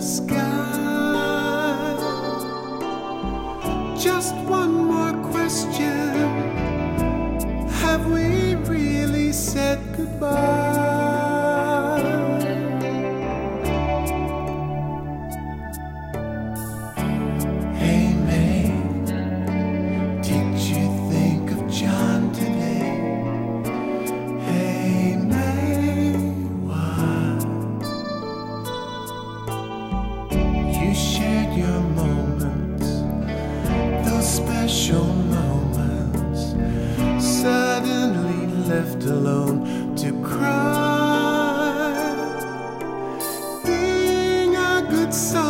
sky. Just one more question. Have we really said goodbye? Hey May, did you think of John today? Hey May, why? You shared your moments, those special moments, suddenly left alone to cry. Being a good son